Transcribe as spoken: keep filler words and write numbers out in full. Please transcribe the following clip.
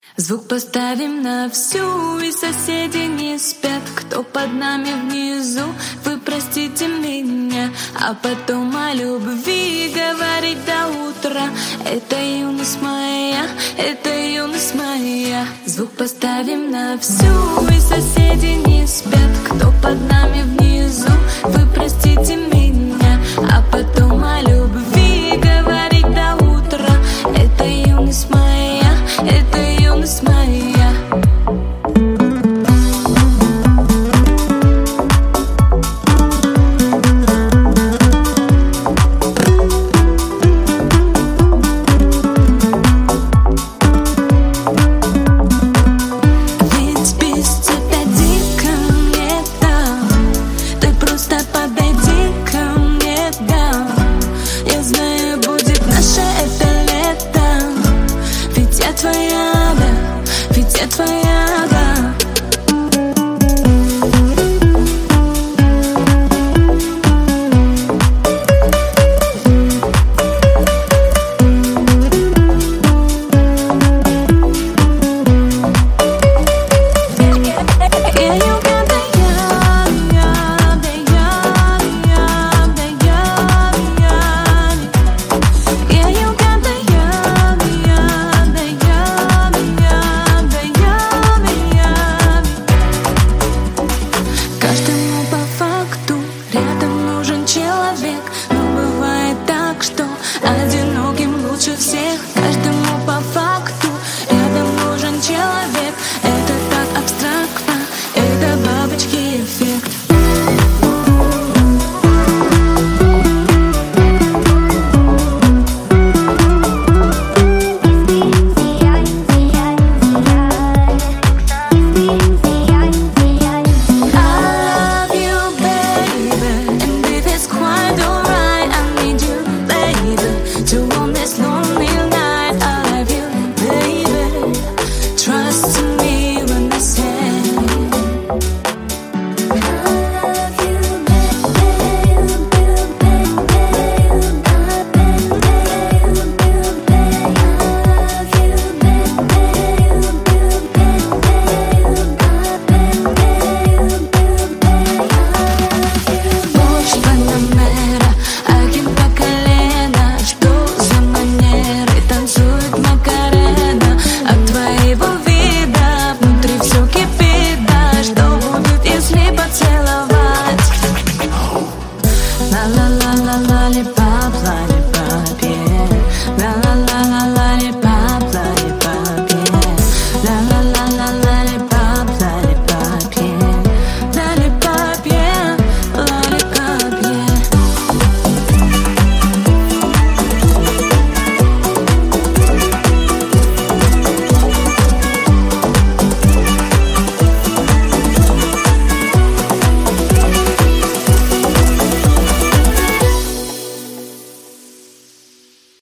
Звук поставим на всю, и соседи не спят. Кто под нами внизу, вы простите меня. А потом о любви говорить до утра. Это юность моя, это юность моя. Звук поставим на всю, и соседи не спят. Кто под нами внизу, вы простите меня. А потом о любви говорить до утра. Это юность моя, это юность моя. Ведь без тебя дико мне там. Ты просто подойди ко мне, да. Я знаю, будет наше это лето. Ведь я твоя, да, ведь я твоя.